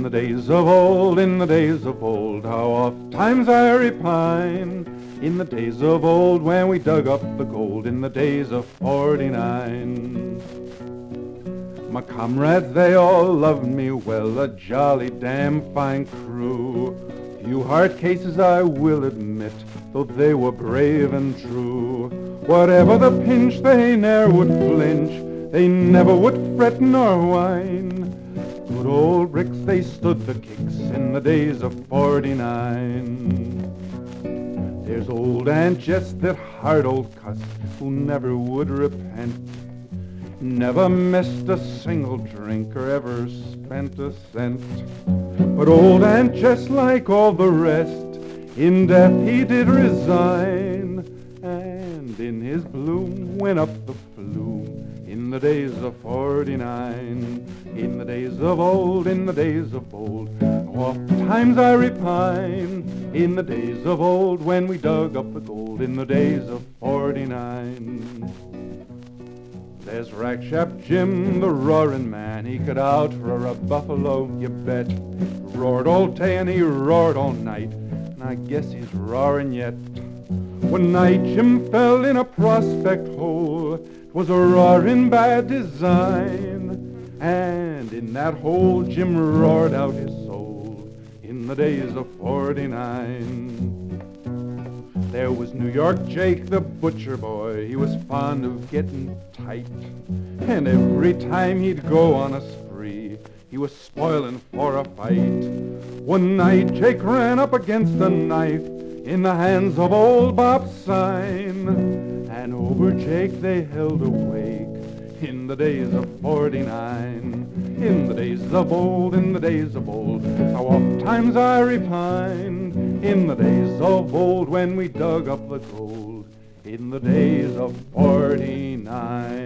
the days of old, in the days of old, how oft times I repine. In the days of old when we dug up the gold, in the days of '49. My comrades, they all loved me well, a jolly damn fine crew. Few hard cases I will admit, though they were brave and true. Whatever the pinch, they ne'er would flinch, they never would fret nor whine. Good old bricks, they stood the kicks in the days of '49. There's old Aunt Jess, that hard old cuss, who never would repent. Never missed a single drink or ever spent a cent. But old Aunt Jess, like all the rest, in death he did resign, and in his bloom went up the flume in the days of '49. In the days of old, in the days of old, oft times I repine. In the days of old when we dug up the gold, in the days of '49. There's Rackshap Jim, the roaring man, he could outroar a buffalo, you bet. Roared all day and he roared all night, and I guess he's roaring yet. One night Jim fell in a prospect hole, 'twas a roaring bad design, and in that hole Jim roared out his soul in the days of '49. There was New York Jake, the butcher boy, he was fond of getting tight, and every time he'd go on a spree, he was spoiling for a fight. One night Jake ran up against a knife in the hands of old Bob Sine, and over Jake they held a wake in the days of '49. In the days of old, in the days of old, how oft times I repine. In the days of old when we dug up the gold, in the days of '49.